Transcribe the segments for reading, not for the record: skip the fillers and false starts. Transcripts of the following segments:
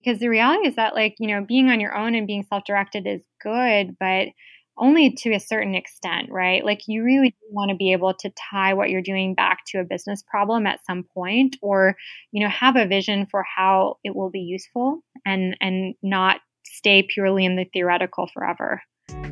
Because the reality is that, like, being on your own and being self-directed is good, but only to a certain extent, right? Like, you really do want to be able to tie what you're doing back to a business problem at some point, or, have a vision for how it will be useful, and not stay purely in the theoretical forever.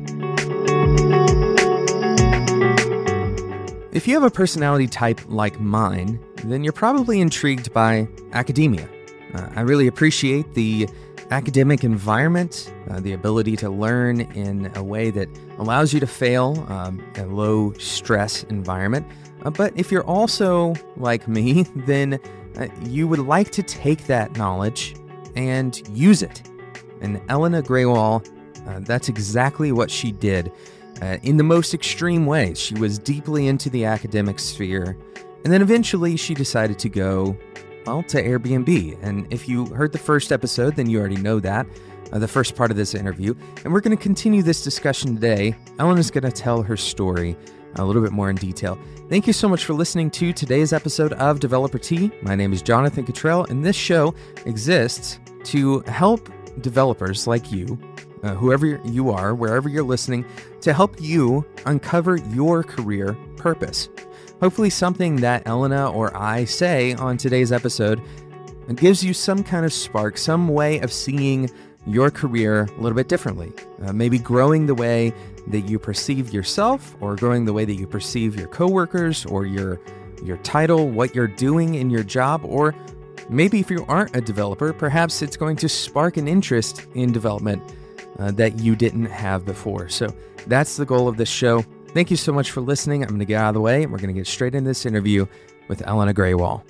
If you have a personality type like mine, then you're probably intrigued by academia. I really appreciate the academic environment, the ability to learn in a way that allows you to fail, a low stress environment. But if you're also like me, then you would like to take that knowledge and use it. And Elena Grewal, that's exactly what she did in the most extreme ways. She was deeply into the academic sphere, and then eventually she decided to go to Airbnb. And if you heard the first episode, then you already know that, the first part of this interview. And we're going to continue this discussion today. Elena's going to tell her story a little bit more in detail. Thank you so much for listening to today's episode of Developer Tea. My name is Jonathan Cottrell, and this show exists to help developers like you, whoever you are, wherever you're listening, to help you uncover your career purpose. Hopefully something that Elena or I say on today's episode gives you some kind of spark, some way of seeing your career a little bit differently. Maybe growing the way that you perceive yourself, or growing the way that you perceive your coworkers, or your title, what you're doing in your job. Or maybe if you aren't a developer, perhaps it's going to spark an interest in development that you didn't have before. So that's the goal of this show. Thank you so much for listening. I'm going to get out of the way, and we're going to get straight into this interview with Elena Grewal.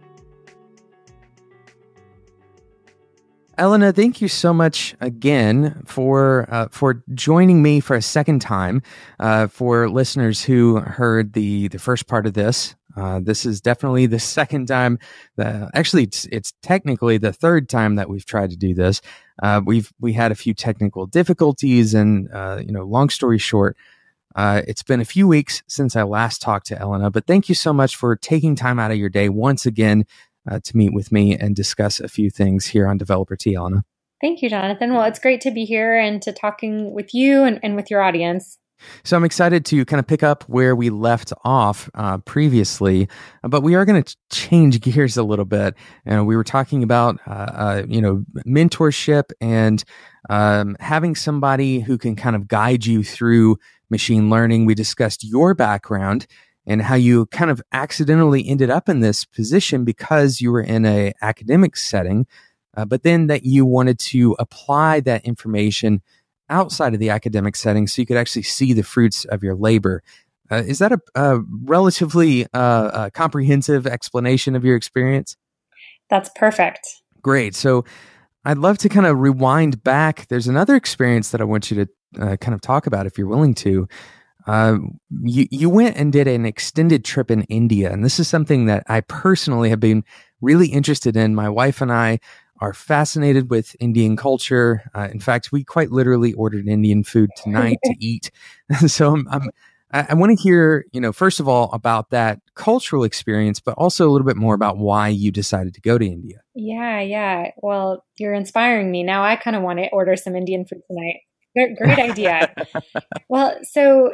Elena, thank you so much again for joining me for a second time. For listeners who heard the first part of this, this is definitely the second time. Actually, it's technically the third time that we've tried to do this. We had a few technical difficulties, and long story short, it's been a few weeks since I last talked to Elena, but thank you so much for taking time out of your day once again to meet with me and discuss a few things here on Developer Tea, Elena. Thank you, Jonathan. Well, it's great to be here and to talking with you and with your audience. So I'm excited to kind of pick up where we left off previously, but we are going to change gears a little bit. And we were talking about, mentorship and having somebody who can kind of guide you through machine learning. We discussed your background and how you kind of accidentally ended up in this position because you were in an academic setting, but then that you wanted to apply that information outside of the academic setting so you could actually see the fruits of your labor. Is that a relatively comprehensive explanation of your experience? That's perfect. Great. So I'd love to kind of rewind back. There's another experience that I want you to kind of talk about if you're willing to. You went and did an extended trip in India, and this is something that I personally have been really interested in. My wife and I are fascinated with Indian culture. In fact, we quite literally ordered Indian food tonight to eat. So I want to hear, first of all, about that cultural experience, but also a little bit more about why you decided to go to India. Yeah. Well, you're inspiring me. Now I kind of want to order some Indian food tonight. Great idea. Well, so,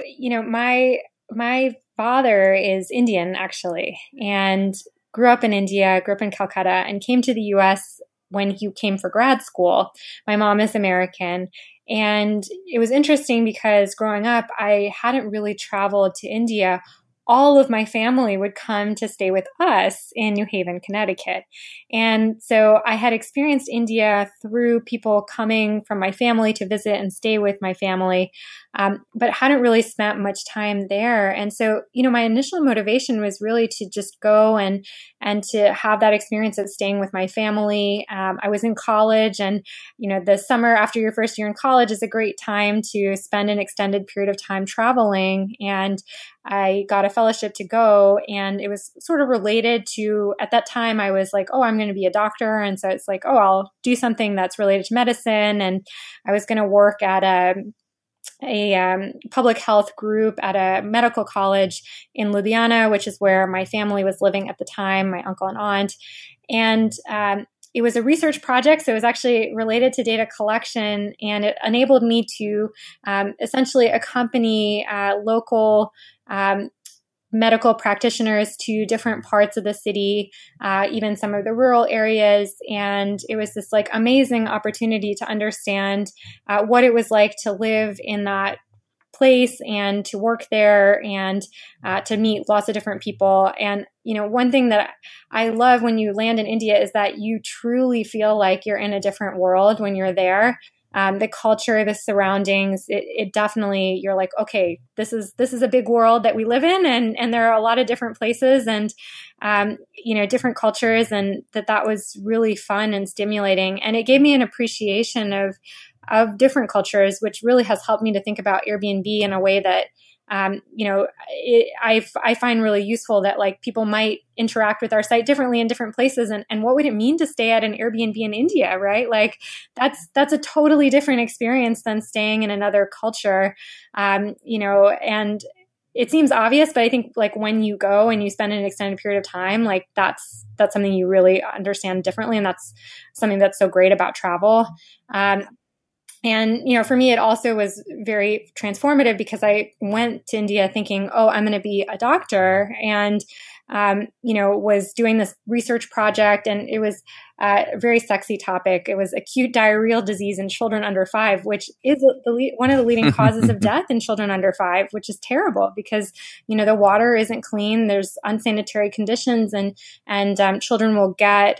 my father is Indian, actually, and grew up in India, grew up in Calcutta, and came to the U.S. when he came for grad school. My mom is American. And it was interesting because growing up, I hadn't really traveled to India. All of my family would come to stay with us in New Haven, Connecticut. And so I had experienced India through people coming from my family to visit and stay with my family, but hadn't really spent much time there. And so, my initial motivation was really to just go and to have that experience of staying with my family. I was in college, and, the summer after your first year in college is a great time to spend an extended period of time traveling. And I got a fellowship to go, and it was sort of related to, at that time, I was like, oh, I'm going to be a doctor. And so it's like, oh, I'll do something that's related to medicine. And I was going to work at a public health group at a medical college in Ludhiana, which is where my family was living at the time, my uncle and aunt. And, it was a research project, so it was actually related to data collection, and it enabled me to essentially accompany local medical practitioners to different parts of the city, even some of the rural areas. And it was this like amazing opportunity to understand what it was like to live in that place and to work there and to meet lots of different people. And, one thing that I love when you land in India is that you truly feel like you're in a different world when you're there. The culture, the surroundings, it definitely, you're like, okay, this is a big world that we live in, and there are a lot of different places and, different cultures, and that was really fun and stimulating. And it gave me an appreciation of different cultures, which really has helped me to think about Airbnb in a way that, I find really useful, that like people might interact with our site differently in different places. And what would it mean to stay at an Airbnb in India, right? Like that's a totally different experience than staying in another culture, and it seems obvious, but I think like when you go and you spend an extended period of time, like that's something you really understand differently. And that's something that's so great about travel. And, for me, it also was very transformative because I went to India thinking, oh, I'm going to be a doctor, and, was doing this research project, and it was a very sexy topic. It was acute diarrheal disease in children under 5, which is one of the leading causes of death in children under 5, which is terrible because, the water isn't clean. There's unsanitary conditions, and children will get,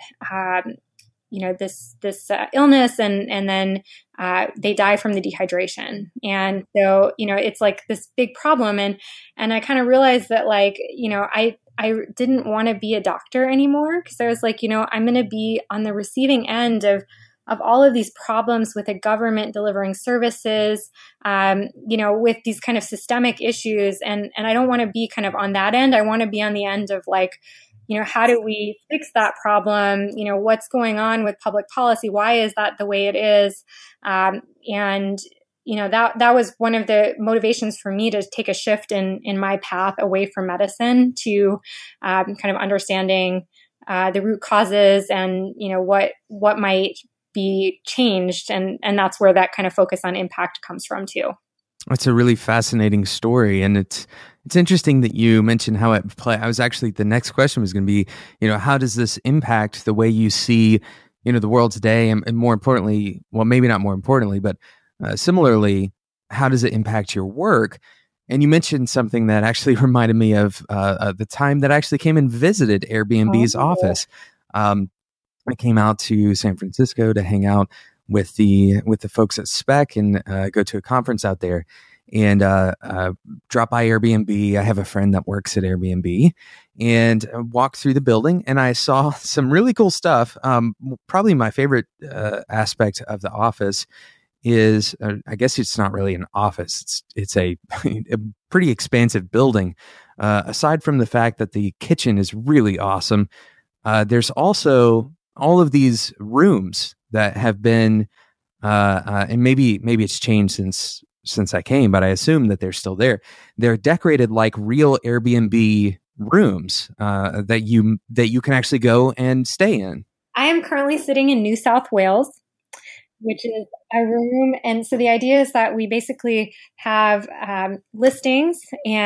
this illness, and then they die from the dehydration. And so, it's like this big problem. And I kind of realized that like, I didn't want to be a doctor anymore, because I was like, I'm going to be on the receiving end of all of these problems with a government delivering services, with these kind of systemic issues. And I don't want to be kind of on that end. I want to be on the end of like, how do we fix that problem? What's going on with public policy? Why is that the way it is? And, that was one of the motivations for me to take a shift in my path away from medicine to kind of understanding the root causes and, what might be changed. And that's where that kind of focus on impact comes from too. It's a really fascinating story. And it's interesting that you mentioned how it play. I was actually, the next question was going to be, how does this impact the way you see, the world today? And more importantly, well, maybe not more importantly, but similarly, how does it impact your work? And you mentioned something that actually reminded me of the time that I actually came and visited Airbnb's office. I came out to San Francisco to hang out with the folks at Spec and go to a conference out there, and drop by Airbnb. I have a friend that works at Airbnb, and walked through the building, and I saw some really cool stuff. Probably my favorite aspect of the office is, I guess it's not really an office. It's a pretty expansive building. Aside from the fact that the kitchen is really awesome, there's also all of these rooms that have been, and maybe it's changed since I came, but I assume that they're still there. They're decorated like real Airbnb rooms that you can actually go and stay in. I am currently sitting in New South Wales, which is a room. And so the idea is that we basically have listings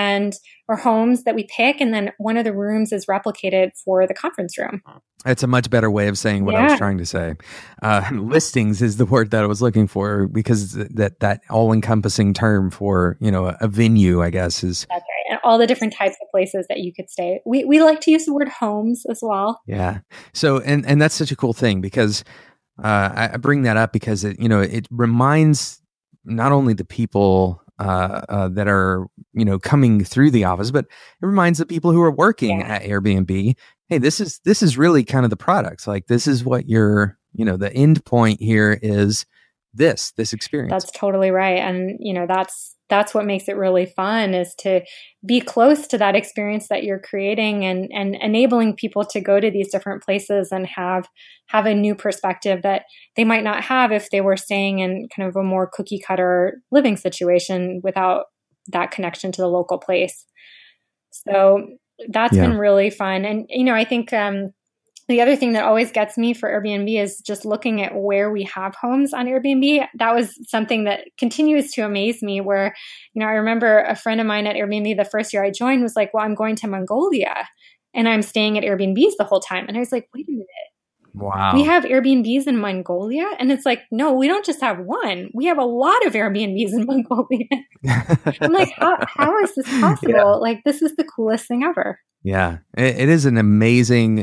or homes that we pick, and then one of the rooms is replicated for the conference room. That's a much better way of saying what I was trying to say. Listings is the word that I was looking for, because that all-encompassing term for, a venue, I guess, is... That's right. And all the different types of places that you could stay. We like to use the word homes as well. Yeah. So, and that's such a cool thing, because I bring that up because it reminds not only the people that are coming through the office, but it reminds the people who are working at Airbnb, hey, this is really kind of the product. Like, this is what the end point here is this experience. That's totally right. And that's what makes it really fun, is to be close to that experience that you're creating, and enabling people to go to these different places and have a new perspective that they might not have if they were staying in kind of a more cookie cutter living situation without that connection to the local place. So that's been really fun. And, I think The other thing that always gets me for Airbnb is just looking at where we have homes on Airbnb. That was something that continues to amaze me where, I remember a friend of mine at Airbnb the first year I joined was like, well, I'm going to Mongolia and I'm staying at Airbnbs the whole time. And I was like, wait a minute. Wow. We have Airbnbs in Mongolia? And it's like, no, we don't just have one. We have a lot of Airbnbs in Mongolia. I'm like, how is this possible? Yeah. Like, this is the coolest thing ever. Yeah, it is an amazing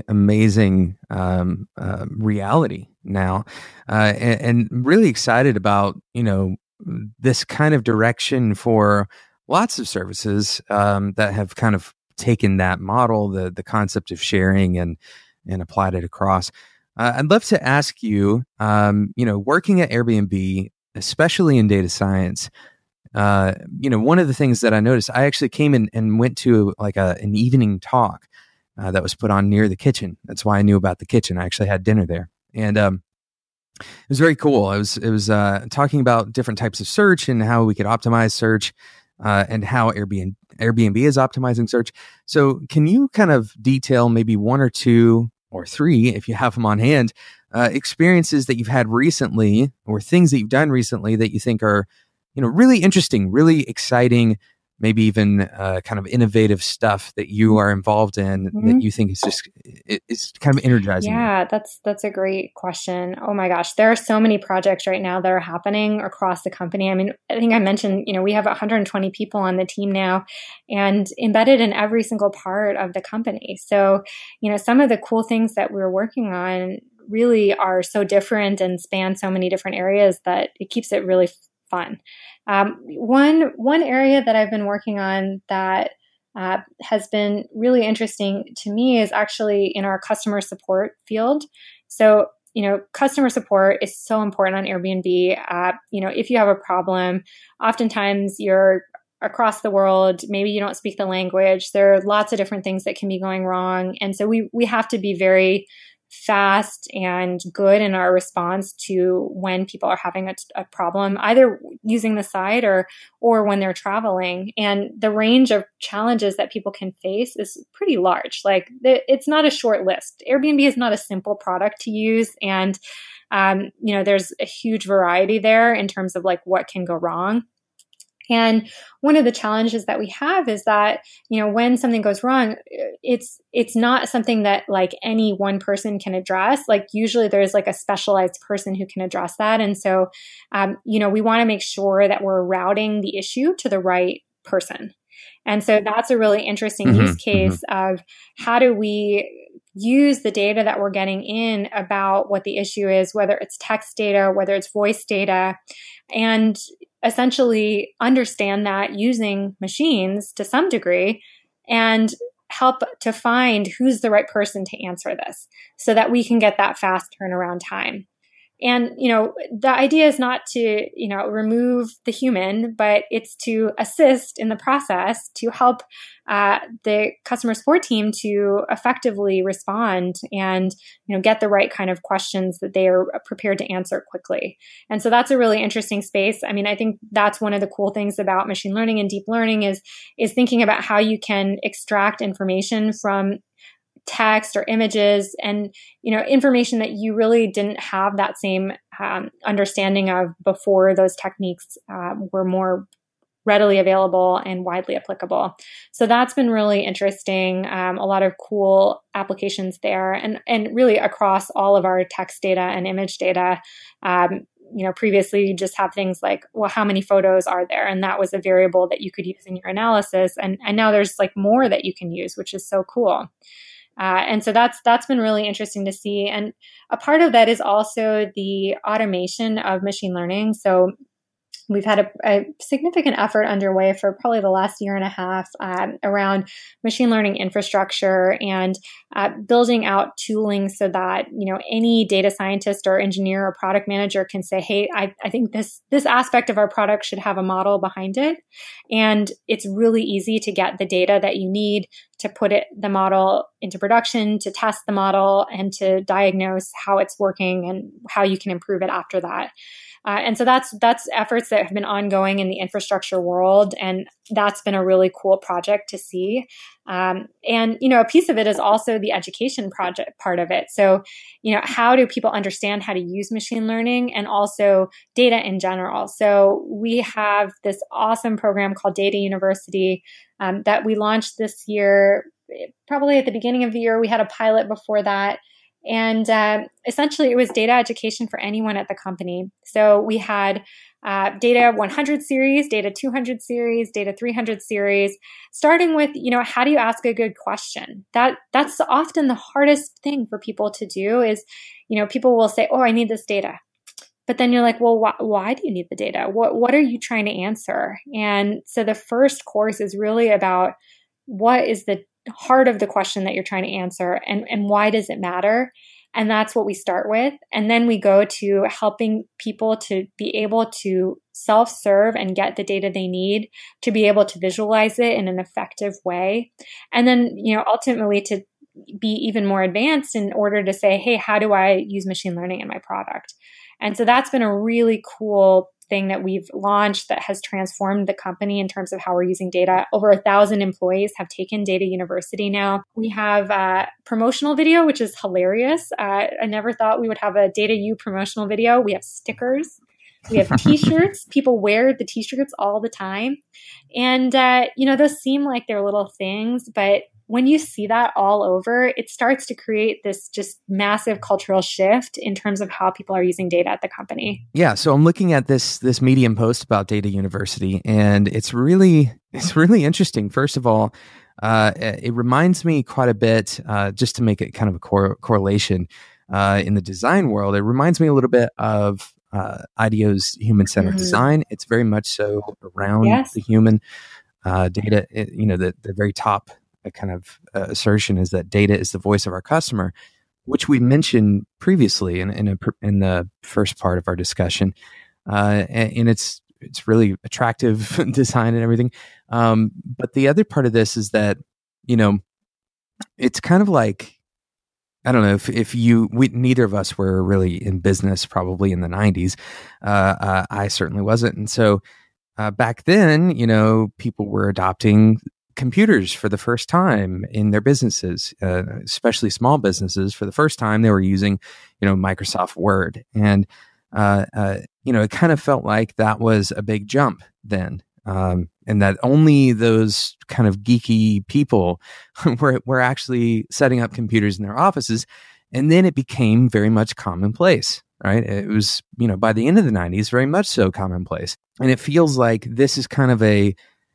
reality now, and really excited about this kind of direction for lots of services that have kind of taken that model, the concept of sharing, and applied it across. I'd love to ask you, working at Airbnb, especially in data science. One of the things that I noticed, I actually came in and went to like an evening talk that was put on near the kitchen. That's why I knew about the kitchen. I actually had dinner there, and it was very cool. It was talking about different types of search and how we could optimize search, and how Airbnb is optimizing search. So, can you kind of detail maybe one or two or three, if you have them on hand, experiences that you've had recently or things that you've done recently that you think are really interesting, really exciting, maybe even kind of innovative stuff that you are involved in that you think is just, it's kind of energizing. Yeah, that's a great question. Oh my gosh. There are so many projects right now that are happening across the company. I mean, I think I mentioned, we have 120 people on the team now and embedded in every single part of the company. So, some of the cool things that we're working on really are so different and span so many different areas that it keeps it really fun. One area that I've been working on that has been really interesting to me is actually in our customer support field. So, customer support is so important on Airbnb. If you have a problem, oftentimes you're across the world, maybe you don't speak the language. There are lots of different things that can be going wrong. And so we have to be very fast and good in our response to when people are having a problem, either using the site or when they're traveling. And the range of challenges that people can face is pretty large. Like it's not a short list. Airbnb is not a simple product to use. And, there's a huge variety there in terms of like what can go wrong. And one of the challenges that we have is that, when something goes wrong, it's not something that like any one person can address. Like usually there's like a specialized person who can address that. And so, we want to make sure that we're routing the issue to the right person. And so that's a really interesting use case of how do we use the data that we're getting in about what the issue is, whether it's text data, whether it's voice data, and essentially understand that using machines to some degree and help to find who's the right person to answer this so that we can get that fast turnaround time. And, the idea is not to, remove the human, but it's to assist in the process to help the customer support team to effectively respond and, get the right kind of questions that they are prepared to answer quickly. And so that's a really interesting space. I mean, I think that's one of the cool things about machine learning and deep learning is thinking about how you can extract information from text or images and, information that you really didn't have that same understanding of before those techniques were more readily available and widely applicable. So that's been really interesting. A lot of cool applications there and really across all of our text data and image data. Previously you just have things like, well, how many photos are there? And that was a variable that you could use in your analysis. And now there's like more that you can use, which is so cool. And so that's been really interesting to see. And a part of that is also the automation of machine learning. So we've had a significant effort underway for probably the last year and a half around machine learning infrastructure and building out tooling so that, any data scientist or engineer or product manager can say, hey, I think this aspect of our product should have a model behind it. And it's really easy to get the data that you need to put the model into production, to test the model, and to diagnose how it's working and how you can improve it after that. And so that's efforts that have been ongoing in the infrastructure world. And that's been a really cool project to see. And, a piece of it is also the education project part of it. So, how do people understand how to use machine learning and also data in general? So we have this awesome program called Data University that we launched this year. Probably at the beginning of the year, we had a pilot before that. And essentially, it was data education for anyone at the company. So we had Data 100 series, Data 200 series, Data 300 series, starting with, how do you ask a good question? That's often the hardest thing for people to do is, people will say, oh, I need this data. But then you're like, well, why do you need the data? What are you trying to answer? And so the first course is really about what is the heart of the question that you're trying to answer and why does it matter? And that's what we start with. And then we go to helping people to be able to self-serve and get the data they need to be able to visualize it in an effective way. And then, ultimately to be even more advanced in order to say, hey, how do I use machine learning in my product? And so that's been a really cool thing that we've launched that has transformed the company in terms of how we're using data. Over 1,000 employees have taken Data University now. We have a promotional video, which is hilarious. I never thought we would have a Data U promotional video. We have stickers. We have t-shirts. People wear the t-shirts all the time. And, those seem like they're little things, but when you see that all over, it starts to create this just massive cultural shift in terms of how people are using data at the company. Yeah, so I'm looking at this Medium post about Data University, and it's really interesting. First of all, it reminds me quite a bit, just to make it kind of a correlation in the design world. It reminds me a little bit of IDEO's human-centered design. It's very much so around the human data. The very top kind of assertion is that data is the voice of our customer, which we mentioned previously in the first part of our discussion, and it's really attractive design and everything. But the other part of this is that it's kind of like, I don't know if neither of us were really in business probably in the 90s. I certainly wasn't, and so back then, people were adopting computers for the first time in their businesses, especially small businesses. For the first time, they were using, Microsoft Word, and it kind of felt like that was a big jump then, and that only those kind of geeky people were actually setting up computers in their offices, and then it became very much commonplace. Right? It was, by the end of the 90s, very much so commonplace, and it feels like this is kind of a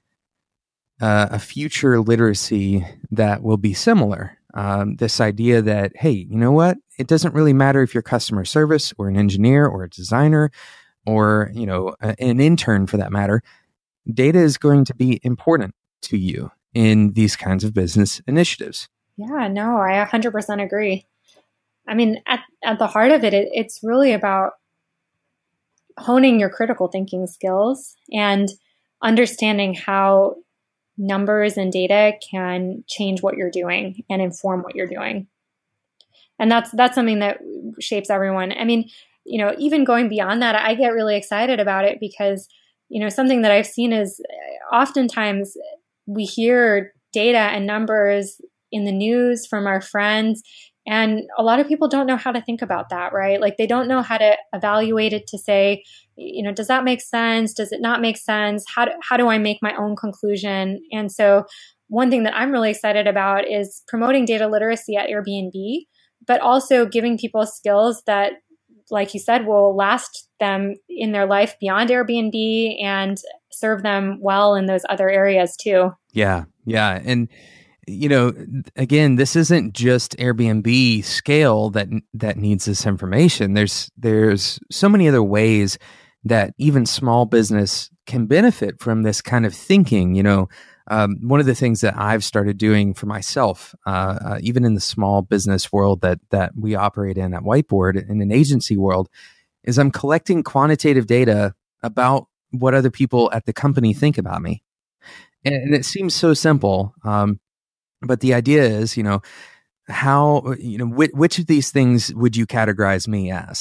future literacy that will be similar. This idea that, hey, you know what? It doesn't really matter if you're customer service or an engineer or a designer or, an intern for that matter. Data is going to be important to you in these kinds of business initiatives. Yeah, no, I 100% agree. I mean, at the heart of it, it's really about honing your critical thinking skills and understanding how numbers and data can change what you're doing and inform what you're doing. And that's something that shapes everyone. I mean, even going beyond that, I get really excited about it because, something that I've seen is oftentimes we hear data and numbers in the news from our friends, and a lot of people don't know how to think about that, right? Like they don't know how to evaluate it to say, does that make sense? Does it not make sense? How do I make my own conclusion? And so one thing that I'm really excited about is promoting data literacy at Airbnb, but also giving people skills that, like you said, will last them in their life beyond Airbnb and serve them well in those other areas too. Yeah. And again, this isn't just Airbnb scale that needs this information. There's so many other ways that even small business can benefit from this kind of thinking. One of the things that I've started doing for myself, even in the small business world that we operate in at Whiteboard, in an agency world, is I'm collecting quantitative data about what other people at the company think about me. And it seems so simple. But the idea is, how, which of these things would you categorize me as?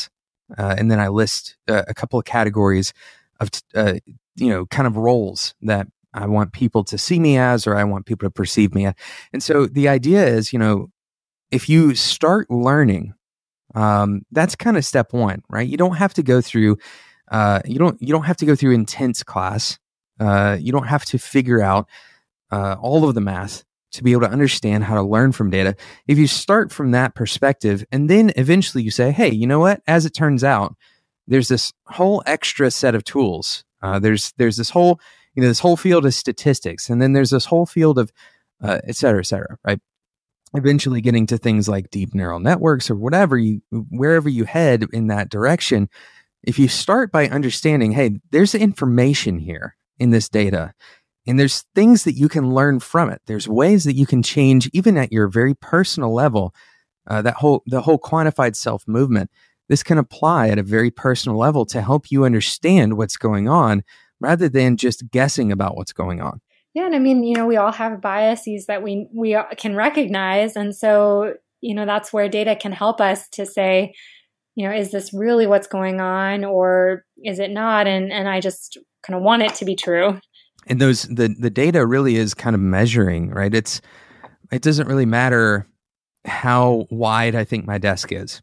and then I list a couple of categories of, kind of roles that I want people to see me as, or I want people to perceive me as. And so the idea is, if you start learning, that's kind of step one, right? You don't have to go through, you don't have to go through intense class. You don't have to figure out all of the math to be able to understand how to learn from data. If you start from that perspective, and then eventually you say, hey, you know what? As it turns out, there's this whole extra set of tools. There's this whole, this whole field of statistics, and then there's this whole field of, et cetera, right? Eventually getting to things like deep neural networks or wherever you head in that direction. If you start by understanding, hey, there's information here in this data, and there's things that you can learn from it. There's ways that you can change, even at your very personal level, the whole quantified self movement. This can apply at a very personal level to help you understand what's going on rather than just guessing about what's going on. Yeah. And I mean, we all have biases that we can recognize. And so, that's where data can help us to say, is this really what's going on, or is it not? And I just kind of want it to be true. And the data really is kind of measuring, right? It doesn't really matter how wide I think my desk is.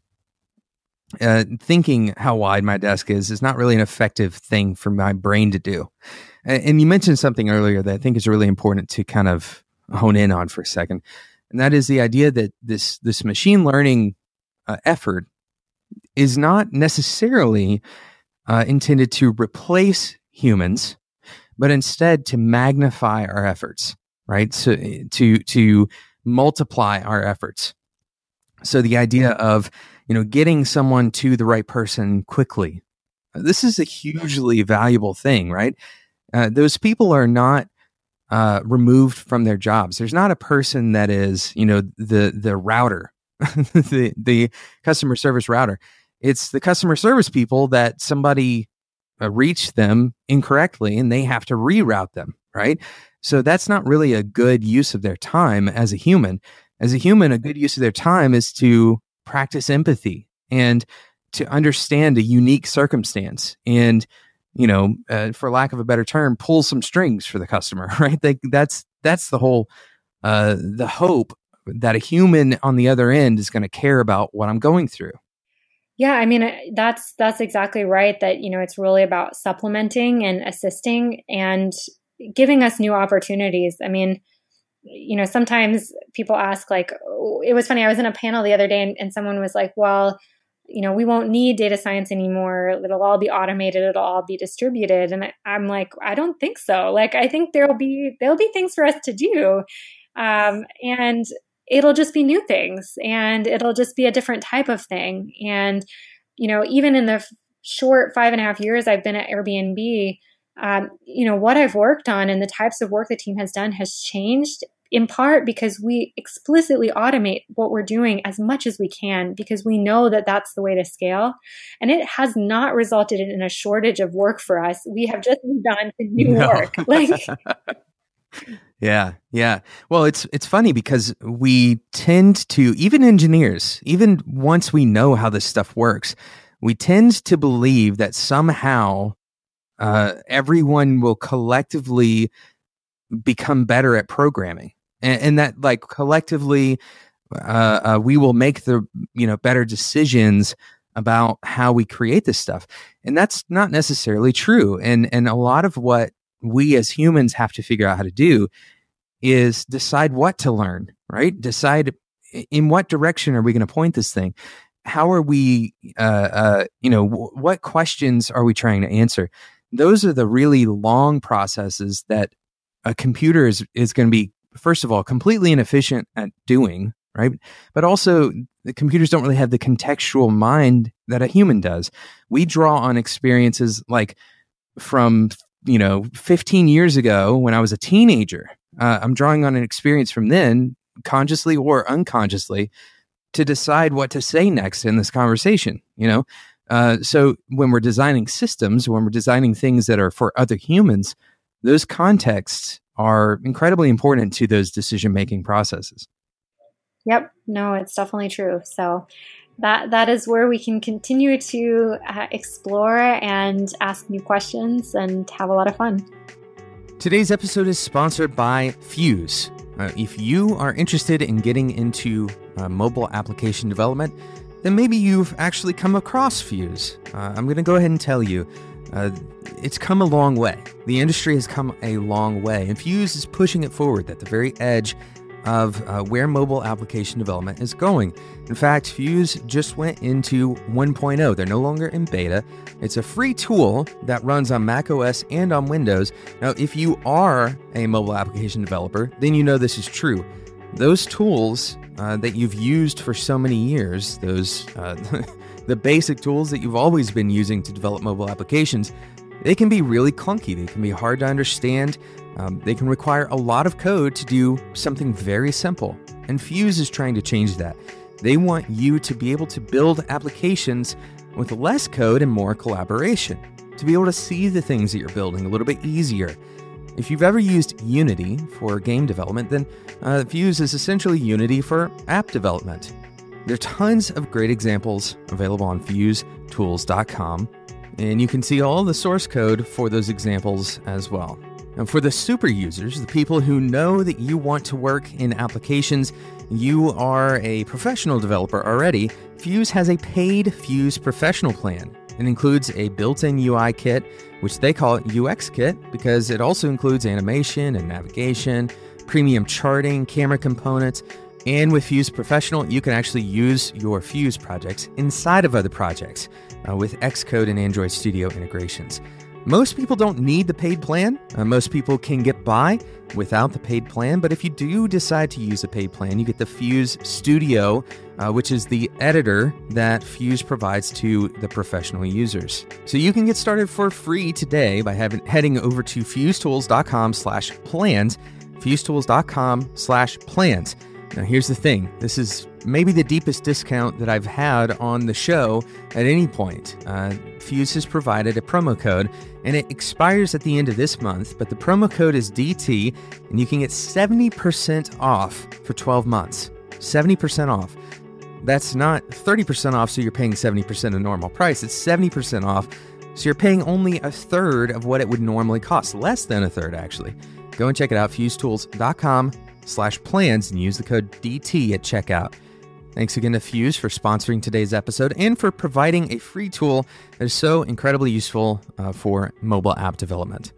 Thinking how wide my desk is not really an effective thing for my brain to do. And you mentioned something earlier that I think is really important to kind of hone in on for a second. And that is the idea that this machine learning effort is not necessarily intended to replace humans, but instead to magnify our efforts, right? So to multiply our efforts. So the idea of, getting someone to the right person quickly, this is a hugely valuable thing, right? Those people are not removed from their jobs. There's not a person that is, the router, the customer service router. It's the customer service people that somebody reached them incorrectly and they have to reroute them, right? So that's not really a good use of their time as a human. As a human, a good use of their time is to practice empathy and to understand a unique circumstance and, for lack of a better term, pull some strings for the customer, right? That's the whole, the hope that a human on the other end is going to care about what I'm going through. Yeah, I mean, that's exactly right, that, it's really about supplementing and assisting and giving us new opportunities. I mean, sometimes people ask, like, it was funny, I was in a panel the other day and someone was like, well, we won't need data science anymore. It'll all be automated. It'll all be distributed. And I'm like, I don't think so. Like, I think there'll be things for us to do. And it'll just be new things, and it'll just be a different type of thing. And, even in the short 5.5 years I've been at Airbnb, what I've worked on and the types of work the team has done has changed, in part because we explicitly automate what we're doing as much as we can, because we know that that's the way to scale. And it has not resulted in a shortage of work for us. We have just moved on to new work. Yeah. Well, it's funny because we tend to, even engineers, even once we know how this stuff works, we tend to believe that somehow everyone will collectively become better at programming, and that, like, collectively we will make the better decisions about how we create this stuff. And that's not necessarily true. And a lot of what we as humans have to figure out how to do is decide what to learn, right? Decide in what direction are we going to point this thing? How are we, what questions are we trying to answer? Those are the really long processes that a computer is going to be, first of all, completely inefficient at doing, right? But also, the computers don't really have the contextual mind that a human does. We draw on experiences like from 15 years ago when I was a teenager. I'm drawing on an experience from then, consciously or unconsciously, to decide what to say next in this conversation. So when we're designing systems, when we're designing things that are for other humans, those contexts are incredibly important to those decision-making processes. Yep. No, it's definitely true. So, that is where we can continue to explore and ask new questions and have a lot of fun. Today's episode is sponsored by Fuse. If you are interested in getting into mobile application development, then maybe you've actually come across Fuse. I'm going to go ahead and tell you, it's come a long way. The industry has come a long way, and Fuse is pushing it forward at the very edge of where mobile application development is going. In fact, Fuse just went into 1.0. They're no longer in beta. It's a free tool that runs on macOS and on Windows. Now, if you are a mobile application developer, then you know this is true. Those tools that you've used for so many years, those the basic tools that you've always been using to develop mobile applications, they can be really clunky. They can be hard to understand. They can require a lot of code to do something very simple. And Fuse is trying to change that. They want you to be able to build applications with less code and more collaboration, to be able to see the things that you're building a little bit easier. If you've ever used Unity for game development, then Fuse is essentially Unity for app development. There are tons of great examples available on fusetools.com, and you can see all the source code for those examples as well. And for the super users, the people who know that you want to work in applications, you are a professional developer already, Fuse has a paid Fuse professional plan. It includes a built-in UI kit, which they call UX Kit, because it also includes animation and navigation, premium charting, camera components, and with Fuse Professional, you can actually use your Fuse projects inside of other projects with Xcode and Android Studio integrations. Most people don't need the paid plan. Most people can get by without the paid plan, but if you do decide to use a paid plan, you get the Fuse Studio, which is the editor that Fuse provides to the professional users. So you can get started for free today by heading over to fusetools.com/plans, fusetools.com/plans. Now, here's the thing. This is maybe the deepest discount that I've had on the show at any point. Fuse has provided a promo code, and it expires at the end of this month, but the promo code is DT, and you can get 70% off for 12 months. 70% off. That's not 30% off, so you're paying 70% of normal price. It's 70% off, so you're paying only a third of what it would normally cost. Less than a third, actually. Go and check it out, fusetools.com/plans, and use the code DT at checkout. Thanks again to Fuse for sponsoring today's episode and for providing a free tool that is so incredibly useful for mobile app development.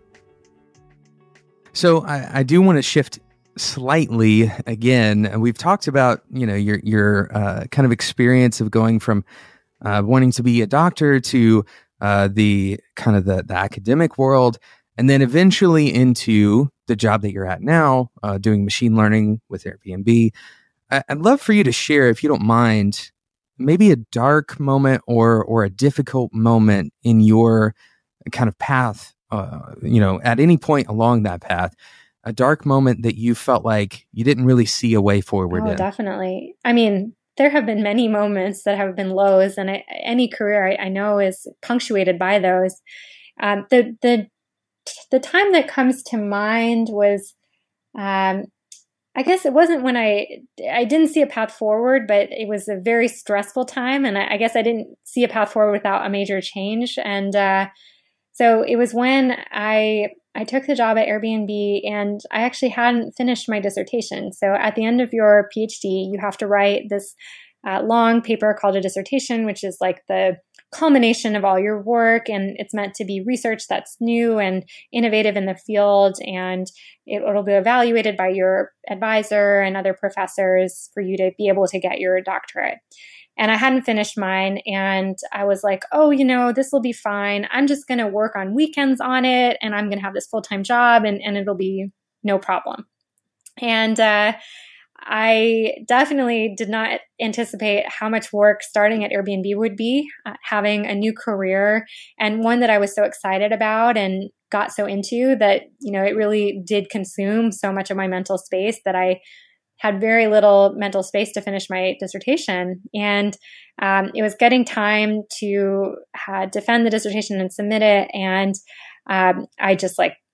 So I do want to shift slightly again. We've talked about your kind of experience of going from wanting to be a doctor to the kind of the academic world, and then eventually into the job that you're at now, doing machine learning with Airbnb. I'd love for you to share, if you don't mind, maybe a dark moment or a difficult moment in your kind of path, at any point along that path, a dark moment that you felt like you didn't really see a way forward in. Definitely. I mean, there have been many moments that have been lows, and any career I know is punctuated by those. The time that comes to mind was, I guess it wasn't when I didn't see a path forward, but it was a very stressful time. And I guess I didn't see a path forward without a major change. And so it was when I took the job at Airbnb, and I actually hadn't finished my dissertation. So at the end of your PhD, you have to write this long paper called a dissertation, which is like the culmination of all your work, and it's meant to be research that's new and innovative in the field, and it'll be evaluated by your advisor and other professors for you to be able to get your doctorate. And I hadn't finished mine, and I was like, this will be fine. I'm just going to work on weekends on it, and I'm going to have this full-time job, and it'll be no problem. And I definitely did not anticipate how much work starting at Airbnb would be, having a new career, and one that I was so excited about and got so into that, it really did consume so much of my mental space that I had very little mental space to finish my dissertation. And it was getting time to defend the dissertation and submit it. And I just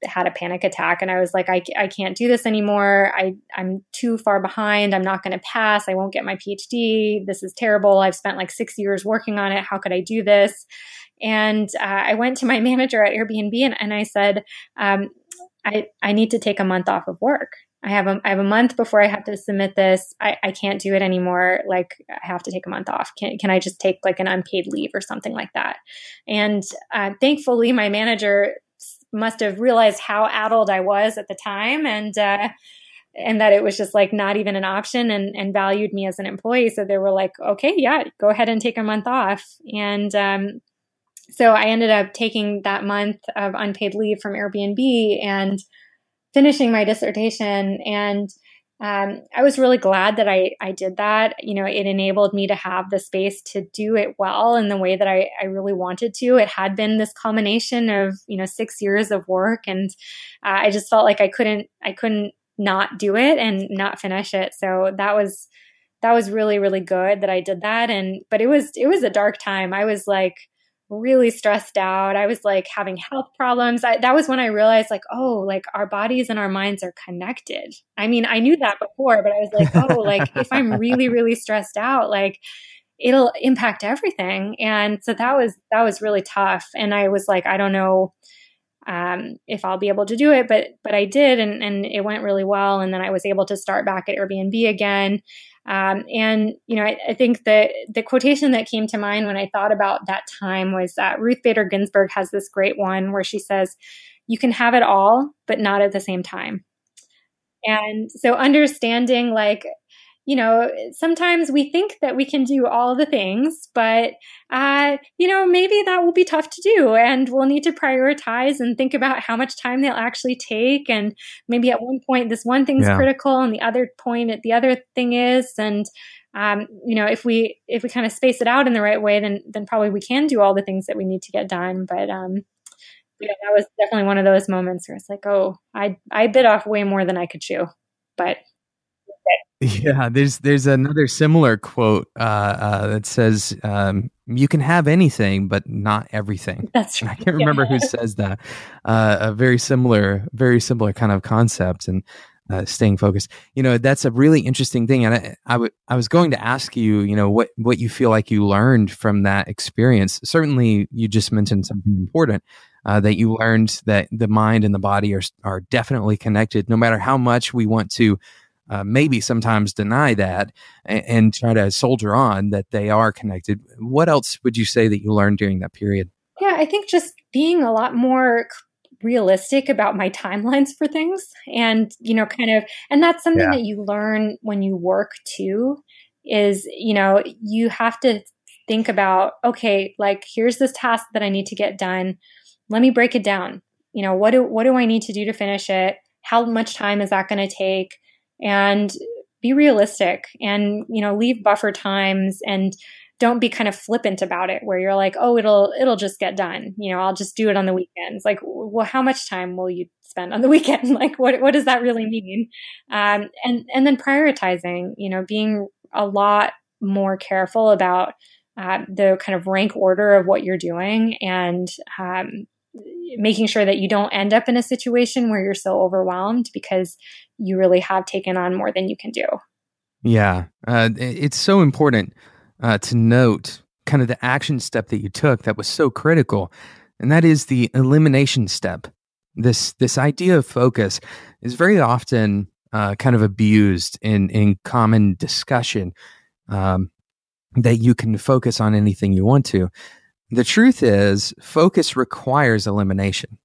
had a panic attack, and I was like, I can't do this anymore. I'm too far behind. I'm not going to pass. I won't get my PhD. This is terrible. I've spent like 6 years working on it. How could I do this? And I went to my manager at Airbnb and I said, I need to take a month off of work. I have a month before I have to submit this. I can't do it anymore. Like, I have to take a month off. Can I just take like an unpaid leave or something like that? And thankfully, my manager must have realized how addled I was at the time, and that it was just like not even an option, and valued me as an employee. So they were like, okay, yeah, go ahead and take a month off. And so I ended up taking that month of unpaid leave from Airbnb and finishing my dissertation. And I was really glad that I did that. It enabled me to have the space to do it well in the way that I really wanted to. It had been this culmination of, 6 years of work. And I just felt like I couldn't not do it and not finish it. So that was really, really good that I did that. But it was a dark time. I was like really stressed out. I was like having health problems. That was when I realized like, oh, like our bodies and our minds are connected. I mean, I knew that before, but I was like, oh, like if I'm really, really stressed out, like it'll impact everything. And so that was really tough. And I was like, I don't know if I'll be able to do it, but I did, and it went really well. And then I was able to start back at Airbnb again. I think that the quotation that came to mind when I thought about that time was Ruth Bader Ginsburg has this great one where she says, you can have it all, but not at the same time. And so understanding like, sometimes we think that we can do all the things, but, maybe that will be tough to do, and we'll need to prioritize and think about how much time they'll actually take. And maybe at one point, this one thing's critical and the other point, the other thing is, and, if we kind of space it out in the right way, then probably we can do all the things that we need to get done. But, that was definitely one of those moments where it's like, oh, I bit off way more than I could chew, but. Yeah, there's another similar quote that says, "You can have anything, but not everything." That's right. I can't remember who says that. A very similar kind of concept, and staying focused. That's a really interesting thing. And I was going to ask you, what you feel like you learned from that experience. Certainly, you just mentioned something important. That you learned that the mind and the body are definitely connected, no matter how much we want to. Maybe sometimes deny that and try to soldier on that they are connected. What else would you say that you learned during that period? Yeah, I think just being a lot more realistic about my timelines for things, and, and that's something that you learn when you work too, is, you have to think about, okay, like here's this task that I need to get done. Let me break it down. What do I need to do to finish it? How much time is that going to take? And be realistic, and, leave buffer times, and don't be kind of flippant about it where you're like, oh, it'll just get done. I'll just do it on the weekends. Like, well, how much time will you spend on the weekend? Like, what does that really mean? And then prioritizing, being a lot more careful about the kind of rank order of what you're doing, and making sure that you don't end up in a situation where you're so overwhelmed because you really have taken on more than you can do. Yeah. It's so important to note kind of the action step that you took that was so critical. And that is the elimination step. This idea of focus is very often kind of abused in common discussion, that you can focus on anything you want to. The truth is, focus requires elimination,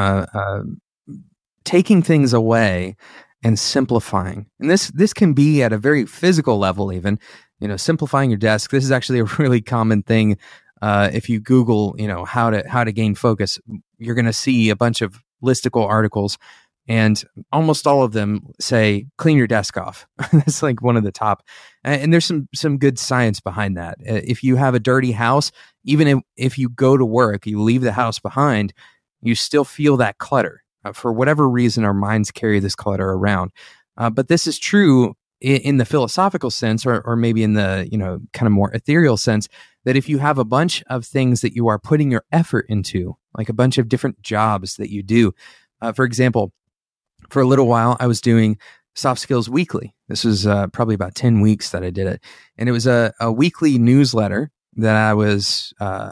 taking things away and simplifying. And this can be at a very physical level, even, simplifying your desk. This is actually a really common thing. If you Google, how to gain focus, you're going to see a bunch of listicle articles, and almost all of them say, clean your desk off. That's like one of the top. And there's some good science behind that. If you have a dirty house, even if you go to work, you leave the house behind, you still feel that clutter. For whatever reason, our minds carry this clutter around. But this is true in the philosophical sense, or maybe in the, kind of more ethereal sense, that if you have a bunch of things that you are putting your effort into, like a bunch of different jobs that you do, For example, for a little while, I was doing Soft Skills Weekly. This was probably about 10 weeks that I did it. And it was a weekly newsletter that I was,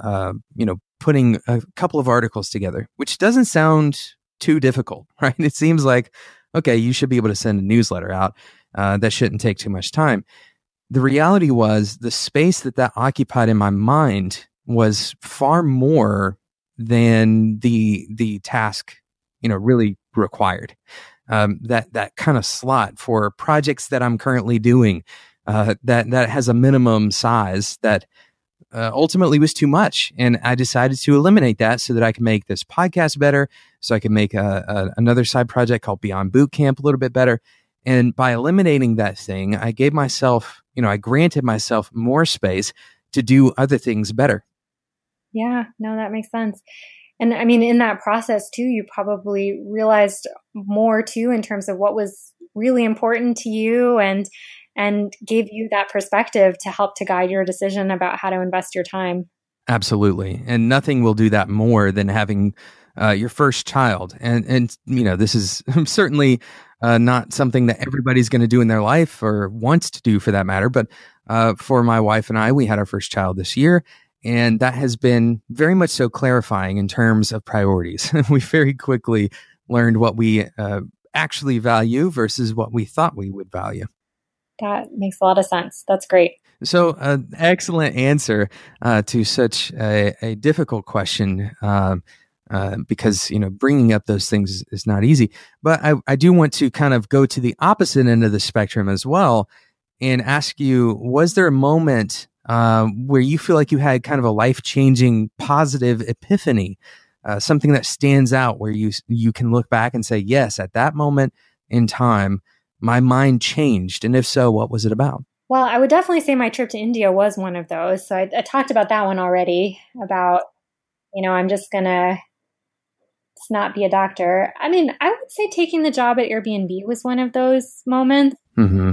putting a couple of articles together, which doesn't sound too difficult, right? It seems like, okay, you should be able to send a newsletter out. That shouldn't take too much time. The reality was the space that occupied in my mind was far more than the task, really required. That kind of slot for projects that I'm currently doing, that has a minimum size that ultimately was too much. And I decided to eliminate that so that I can make this podcast better, so I can make another side project called Beyond Bootcamp a little bit better. And by eliminating that thing, I gave myself, I granted myself more space to do other things better. Yeah, no, that makes sense. And I mean, in that process too, you probably realized more too in terms of what was really important to you and gave you that perspective to help to guide your decision about how to invest your time. Absolutely. And nothing will do that more than having your first child. And this is certainly not something that everybody's going to do in their life or wants to do for that matter. But for my wife and I, we had our first child this year. And that has been very much so clarifying in terms of priorities. We very quickly learned what we actually value versus what we thought we would value. That makes a lot of sense. That's great. So excellent answer to such a difficult question because, bringing up those things is not easy. But I do want to kind of go to the opposite end of the spectrum as well and ask you, was there a moment where you feel like you had kind of a life-changing positive epiphany, something that stands out where you can look back and say, yes, at that moment in time, my mind changed? And if so, what was it about? Well, I would definitely say my trip to India was one of those. So I talked about that one already, about, I'm just going to not be a doctor. I mean, I would say taking the job at Airbnb was one of those moments. Mm-hmm.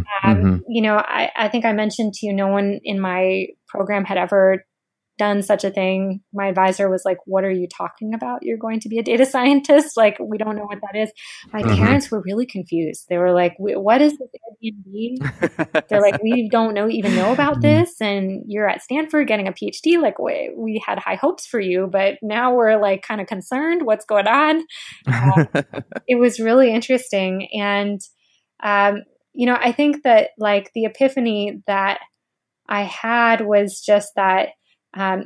I think I mentioned to you, no one in my program had ever done such a thing. My advisor was like, what are you talking about? You're going to be a data scientist? Like, we don't know what that is. My parents were really confused. They were like, what is this Airbnb? They're like, we don't even know about this. And you're at Stanford getting a PhD. Like, we had high hopes for you, but now we're like kind of concerned. What's going on? It was really interesting. And, I think that like the epiphany that I had was just that, I'm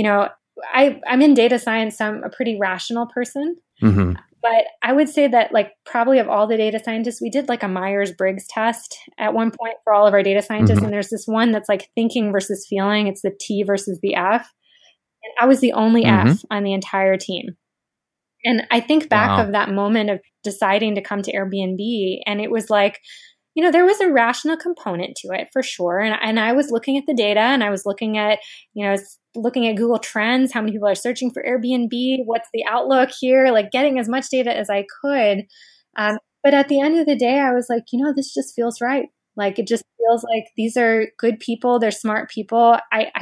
in data science, so I'm a pretty rational person. Mm-hmm. But I would say that like probably of all the data scientists, we did like a Myers-Briggs test at one point for all of our data scientists. And there's this one that's like thinking versus feeling. It's the T versus the F. And I was the only F on the entire team. And I think back of that moment of deciding to come to Airbnb, and it was like, there was a rational component to it for sure. And I was looking at the data, and I was looking at, looking at Google Trends, how many people are searching for Airbnb, what's the outlook here, like getting as much data as I could. But at the end of the day, I was like, this just feels right. Like, it just feels like these are good people. They're smart people. I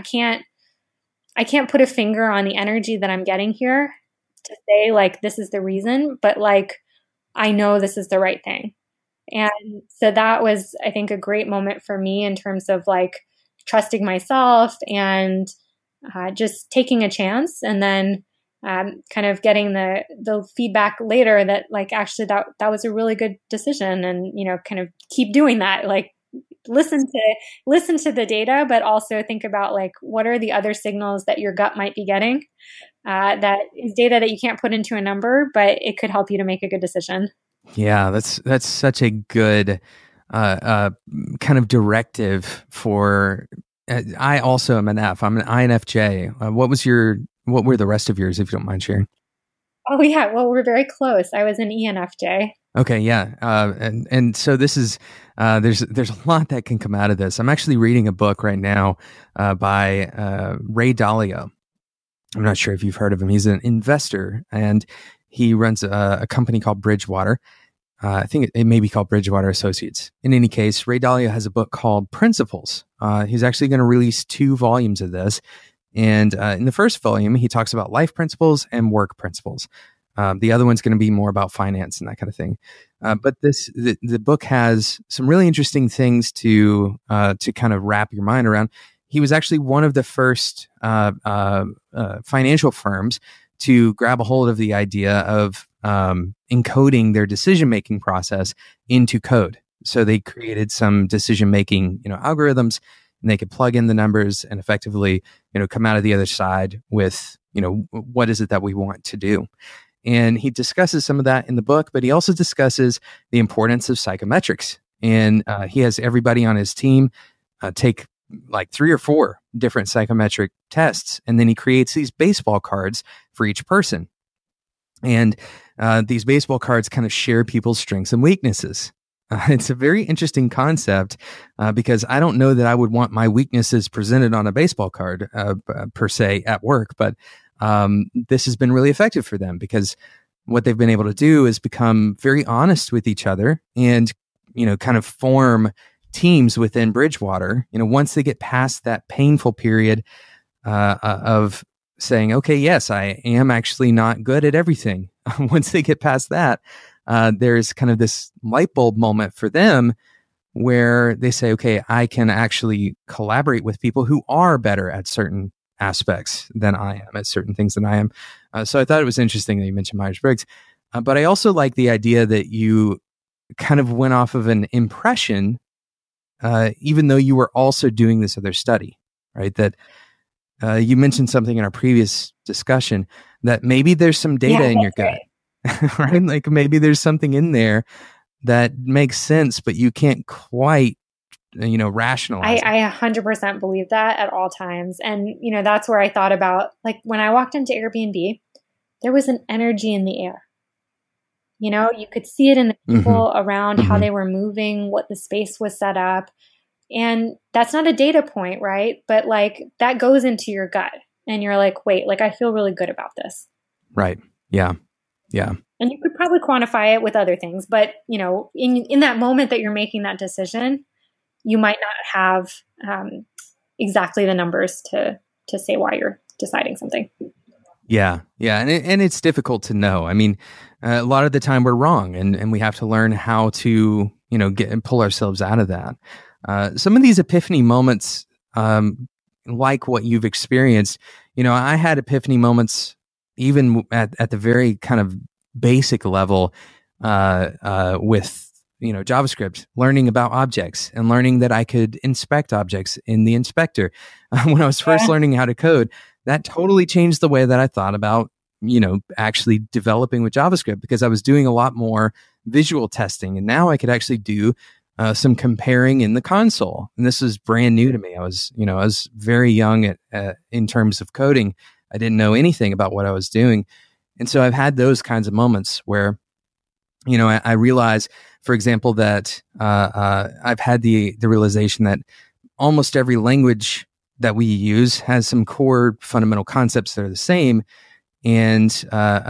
can't put a finger on the energy that I'm getting here to say like, this is the reason, but like, I know this is the right thing. And so that was, I think, a great moment for me in terms of like trusting myself and just taking a chance, and then kind of getting the feedback later that like, actually that was a really good decision, and, kind of keep doing that, like listen to the data, but also think about like, what are the other signals that your gut might be getting that is data that you can't put into a number, but it could help you to make a good decision. Yeah, that's such a good kind of directive for. I also am an F. I'm an INFJ. What were the rest of yours, if you don't mind sharing? Oh yeah, well we're very close. I was an ENFJ. Okay, yeah, and so this is there's a lot that can come out of this. I'm actually reading a book right now by Ray Dalio. I'm not sure if you've heard of him. He's an investor, and he runs a company called Bridgewater. I think it may be called Bridgewater Associates. In any case, Ray Dalio has a book called Principles. He's actually going to release 2 volumes of this. And in the first volume, he talks about life principles and work principles. The other one's going to be more about finance and that kind of thing. But the book has some really interesting things to kind of wrap your mind around. He was actually one of the first financial firms to grab a hold of the idea of encoding their decision-making process into code. So they created some decision-making, algorithms, and they could plug in the numbers and effectively, come out of the other side with, what is it that we want to do? And he discusses some of that in the book, but he also discusses the importance of psychometrics. And he has everybody on his team take like 3 or 4 different psychometric tests, and then he creates these baseball cards for each person. And these baseball cards kind of share people's strengths and weaknesses. It's a very interesting concept because I don't know that I would want my weaknesses presented on a baseball card per se at work, but this has been really effective for them because what they've been able to do is become very honest with each other and, kind of form teams within Bridgewater. Once they get past that painful period of saying, okay, yes, I am actually not good at everything. Once they get past that, there's kind of this light bulb moment for them where they say, okay, I can actually collaborate with people who are better at certain aspects than I am, at certain things than I am. So I thought it was interesting that you mentioned Myers-Briggs. But I also like the idea that you kind of went off of an impression, even though you were also doing this other study, right? That you mentioned something in our previous discussion that maybe there's some data in your gut. Right? Like maybe there's something in there that makes sense, but you can't quite, rationalize it. I 100% believe that at all times. And, that's where I thought about, like, when I walked into Airbnb, there was an energy in the air. You could see it in the people around, how they were moving, what the space was set up. And that's not a data point, right? But like that goes into your gut and you're like, wait, like I feel really good about this. Right. Yeah. Yeah. And you could probably quantify it with other things, but in that moment that you're making that decision, you might not have exactly the numbers to say why you're deciding something. Yeah. Yeah. And it's difficult to know. I mean, a lot of the time we're wrong and we have to learn how to, get and pull ourselves out of that. Some of these epiphany moments, like what you've experienced, I had epiphany moments even at the very kind of basic level with JavaScript, learning about objects and learning that I could inspect objects in the inspector. When I was first learning how to code, that totally changed the way that I thought about actually developing with JavaScript, because I was doing a lot more visual testing, and now I could actually do some comparing in the console. And this was brand new to me. I was very young in terms of coding. I didn't know anything about what I was doing. And so I've had those kinds of moments where, I realize, for example, that I've had the realization that almost every language that we use has some core fundamental concepts that are the same. And,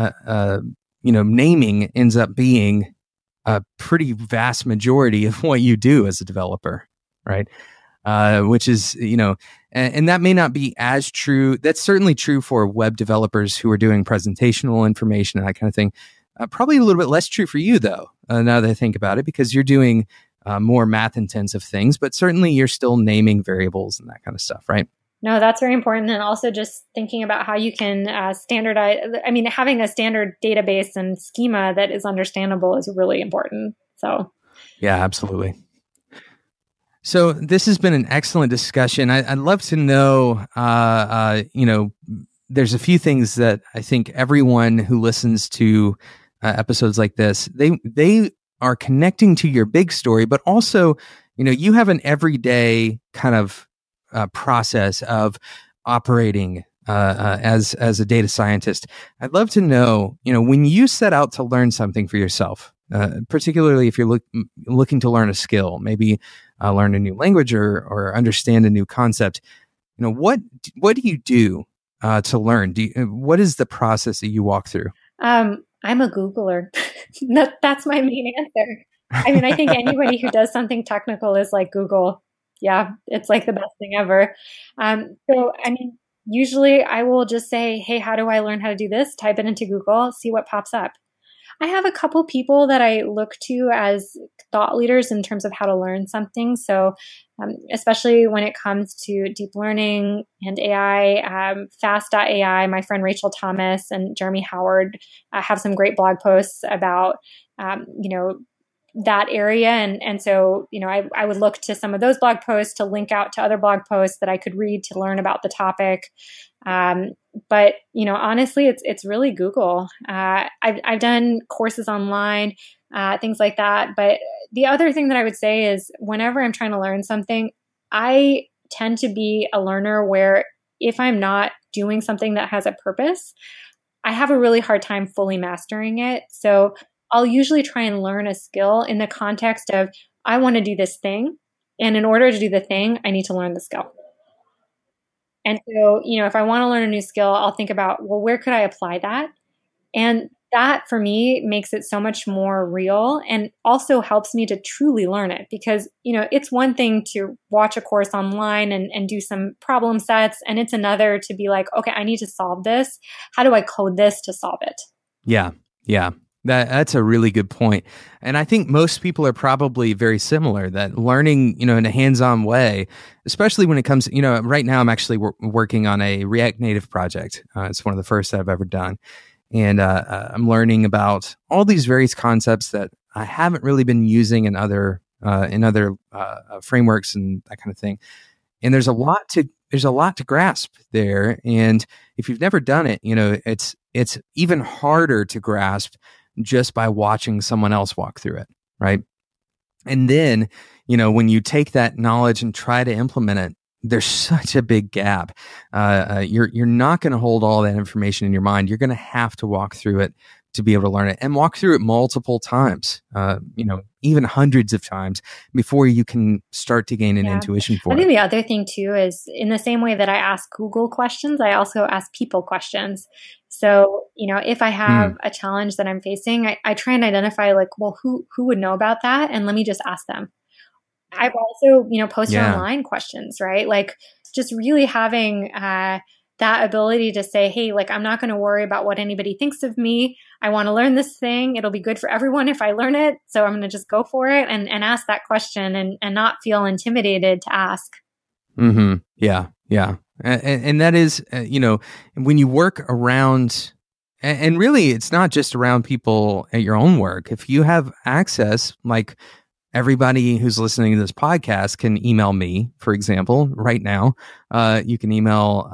naming ends up being a pretty vast majority of what you do as a developer, right? Which is, and that may not be as true. That's certainly true for web developers who are doing presentational information and that kind of thing. Probably a little bit less true for you, though, now that I think about it, because you're doing more math intensive things, but certainly you're still naming variables and that kind of stuff, right? No, that's very important. And also just thinking about how you can standardize. I mean, having a standard database and schema that is understandable is really important. So, yeah, absolutely. So this has been an excellent discussion. I'd love to know, there's a few things that I think everyone who listens to episodes like this, they are connecting to your big story, but also, you have an everyday kind of process of operating as a data scientist. I'd love to know, when you set out to learn something for yourself, particularly if you're looking to learn a skill, maybe learn a new language or understand a new concept, what do you do to learn? What is the process that you walk through? I'm a Googler. That's my main answer. I mean, I think anybody who does something technical is like Google. Yeah, it's like the best thing ever. So, I mean, usually I will just say, hey, how do I learn how to do this? Type it into Google, see what pops up. I have a couple people that I look to as thought leaders in terms of how to learn something. So especially when it comes to deep learning and AI, Fast.ai, my friend Rachel Thomas and Jeremy Howard have some great blog posts about, that area. And so, I would look to some of those blog posts to link out to other blog posts that I could read to learn about the topic. But honestly, it's really Google. I've done courses online, things like that. But the other thing that I would say is whenever I'm trying to learn something, I tend to be a learner where if I'm not doing something that has a purpose, I have a really hard time fully mastering it. So I'll usually try and learn a skill in the context of, I want to do this thing. And in order to do the thing, I need to learn the skill. And so, if I want to learn a new skill, I'll think about, well, where could I apply that? And that for me makes it so much more real and also helps me to truly learn it because, it's one thing to watch a course online and do some problem sets. And it's another to be like, okay, I need to solve this. How do I code this to solve it? Yeah. Yeah. That's a really good point. And I think most people are probably very similar, that learning, in a hands-on way, especially when it comes, right now I'm actually working on a React Native project. It's one of the first that I've ever done. And I'm learning about all these various concepts that I haven't really been using in other frameworks and that kind of thing. And there's a lot to grasp there. And if you've never done it, it's even harder to grasp just by watching someone else walk through it, right? And then, when you take that knowledge and try to implement it, there's such a big gap. You're not going to hold all that information in your mind. You're going to have to walk through it to be able to learn it, and walk through it multiple times, even hundreds of times before you can start to gain an intuition for it. I think the other thing too is, in the same way that I ask Google questions, I also ask people questions. So, if I have a challenge that I'm facing, I try and identify who would know about that? And let me just ask them. I've also, posted online questions, right? Like just really having that ability to say, hey, I'm not going to worry about what anybody thinks of me. I want to learn this thing. It'll be good for everyone if I learn it. So I'm going to just go for it and ask that question and not feel intimidated to ask. Mm-hmm. Yeah. Yeah. And that is, when you work around, and really it's not just around people at your own work. If you have access, like everybody who's listening to this podcast can email me, for example, right now. You can email,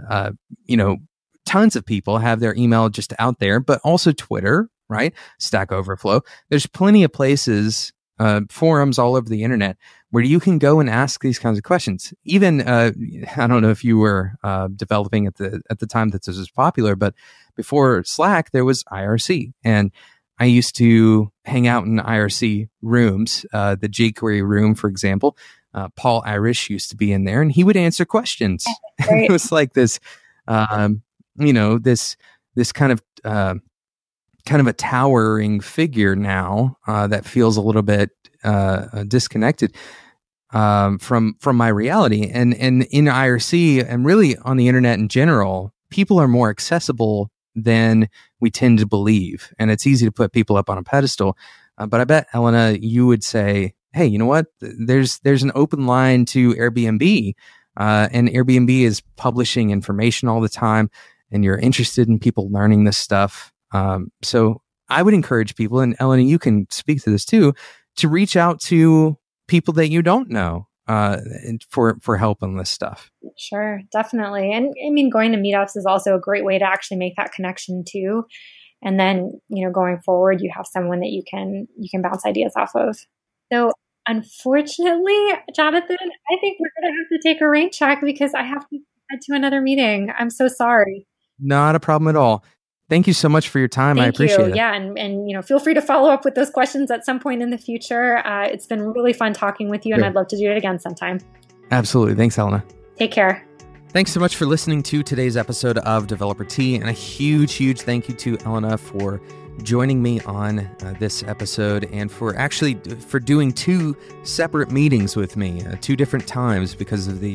tons of people have their email just out there, but also Twitter, right? Stack Overflow. There's plenty of places, forums all over the internet where you can go and ask these kinds of questions. Even, I don't know if you were developing at the time that this was popular, but before Slack, there was IRC. And I used to hang out in IRC rooms, the jQuery room, for example. Paul Irish used to be in there, and he would answer questions. It was like this, this kind of a towering figure now that feels a little bit disconnected from my reality. And in IRC, and really on the internet in general, people are more accessible than we tend to believe. And it's easy to put people up on a pedestal. But I bet, Elena, you would say, hey, you know what? There's an open line to Airbnb, and Airbnb is publishing information all the time, and you're interested in people learning this stuff. So I would encourage people, and Elena, you can speak to this too, to reach out to people that you don't know for help on this stuff. Sure, definitely. And I mean, going to meetups is also a great way to actually make that connection too. And then, going forward, you have someone that you can bounce ideas off of. So unfortunately, Jonathan, I think we're going to have to take a rain check because I have to head to another meeting. I'm so sorry. Not a problem at all. Thank you so much for your time. I appreciate it. Yeah. And feel free to follow up with those questions at some point in the future. It's been really fun talking with you, and I'd love to do it again sometime. Absolutely. Thanks, Elena. Take care. Thanks so much for listening to today's episode of Developer Tea, and a huge thank you to Elena for joining me on this episode, and for doing two separate meetings with me, 2 different times because of the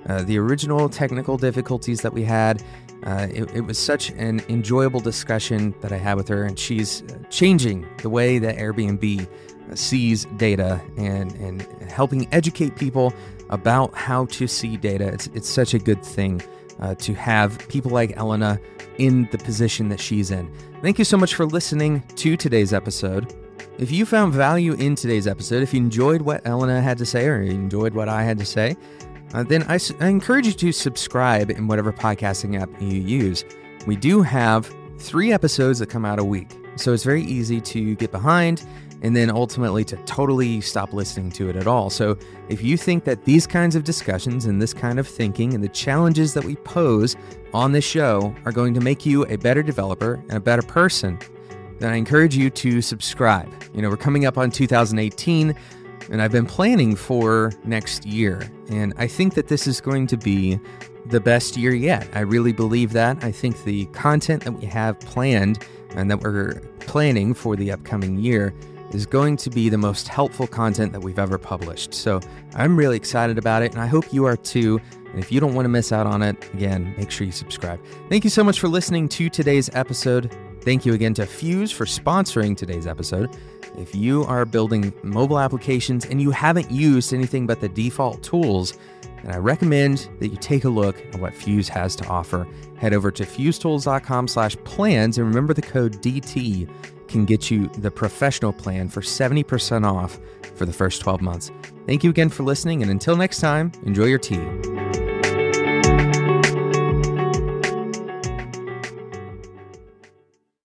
the original technical difficulties that we had. It was such an enjoyable discussion that I had with her, and she's changing the way that Airbnb sees data and helping educate people about how to see data. It's such a good thing to have people like Elena in the position that she's in. Thank you so much for listening to today's episode. If you found value in today's episode, if you enjoyed what Elena had to say or you enjoyed what I had to say, then I encourage you to subscribe in whatever podcasting app you use. We do have 3 episodes that come out a week, so it's very easy to get behind and then ultimately to totally stop listening to it at all. So if you think that these kinds of discussions and this kind of thinking and the challenges that we pose on this show are going to make you a better developer and a better person, then I encourage you to subscribe. We're coming up on 2018, and I've been planning for next year, and I think that this is going to be the best year yet. I really believe that. I think the content that we have planned and that we're planning for the upcoming year is going to be the most helpful content that we've ever published. So I'm really excited about it, and I hope you are too. And if you don't want to miss out on it, again, make sure you subscribe. Thank you so much for listening to today's episode. Thank you again to Fuse for sponsoring today's episode. If you are building mobile applications and you haven't used anything but the default tools, then I recommend that you take a look at what Fuse has to offer. Head over to fusetools.com/plans, and remember the code DT can get you the professional plan for 70% off for the first 12 months. Thank you again for listening, and until next time, enjoy your tea.